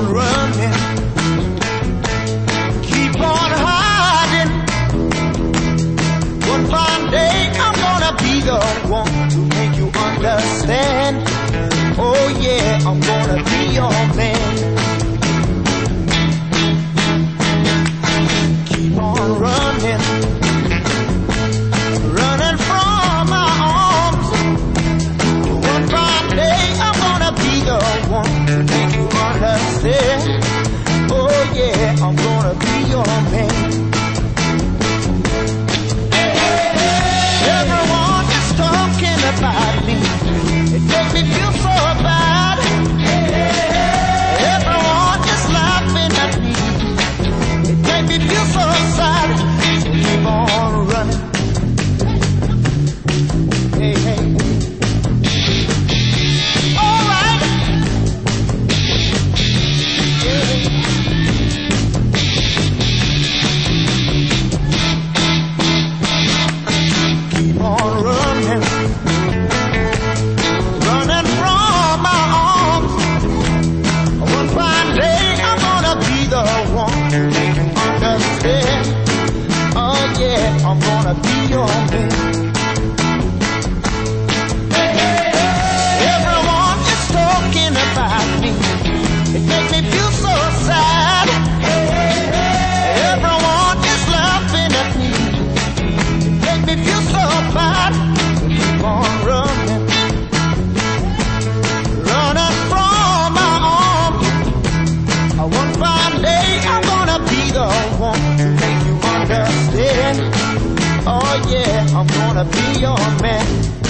on running, keep on hiding. One fine day I'm gonna be the one to make you understand. Oh yeah, I'm gonna be your man. Keep on running, running from my arms. One fine day I'm gonna be the one to make you understand. Oh yeah, I'm gonna be your man. Everyone is talking about me, it makes me feel so bad. Everyone is laughing at me, it makes me feel so sad. So keep on running. Hey, hey. All right. Yeah. Keep on running, running from my arms. One fine day I'm gonna be the one to make you understand. Oh yeah, I'm gonna be your man. Everyone is talking about me, it makes me feel so sad. Everyone is laughing at me, it makes me feel so bad. Keep on running, running from my arms. One fine day I'm gonna be the one to make you understand. Oh yeah, I'm gonna be your man.